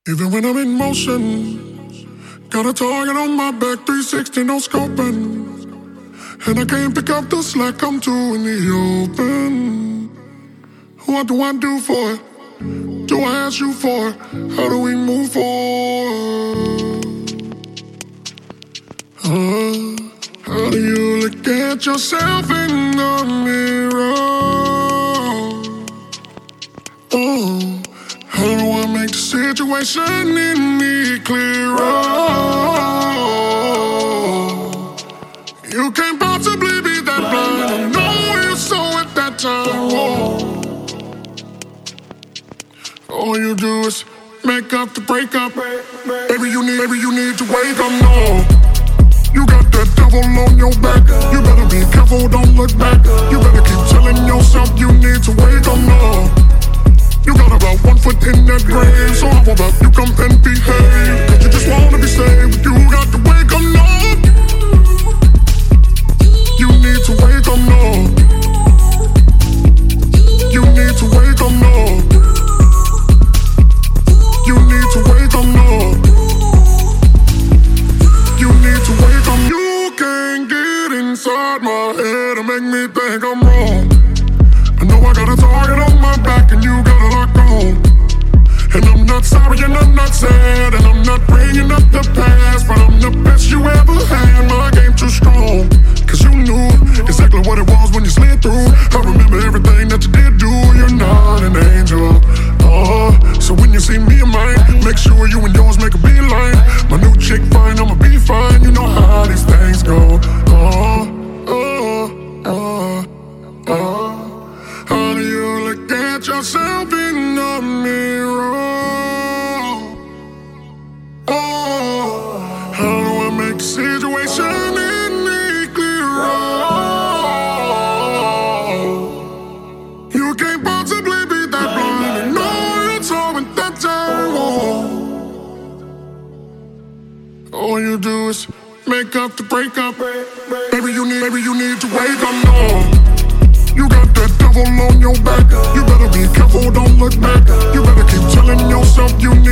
Even when I'm in motion, got a target on my back, 360, no scoping. And I can't pick up the slack, I'm too in the open. What do I do for it? Do I ask you for it? How do we move forward? How do you look at yourself in the mirror? How do I make the situation in me clearer? You can't possibly be that blind. I know you saw it that time. All you do is make up the breakup. Baby, you need to wake up now. You got that devil on your back. You better be careful, don't look back. You better keep telling yourself you need to wake up now. You got about 1 foot in that grave, so how about you come and behave? Cause you just wanna be saved, you got to wake up now. You need to wake up now. You need to wake up now. You need to wake up now. You need to wake up. You can't get inside my head and make me think I'm wrong. I know I got a target on my back and you got a lock on. And I'm not sorry and I'm not sad and I'm not bringing up the past, but I'm the best you ever had. My game too strong, cause you knew exactly what it was when you slid through. I remember everything that you did do. You're not an angel. So when you see me and mine, make sure you and yours make a beeline. My new chick fine, I'ma be fine. You know how these things go. How do you look at yourself in the mirror? How do I make the situation any clearer? You can't possibly be that blind and know it's all in that time. All you do is make up the breakup. Baby, you need to wake up now. You got that devil on your back. You better be careful, don't look back. You better keep telling yourself you need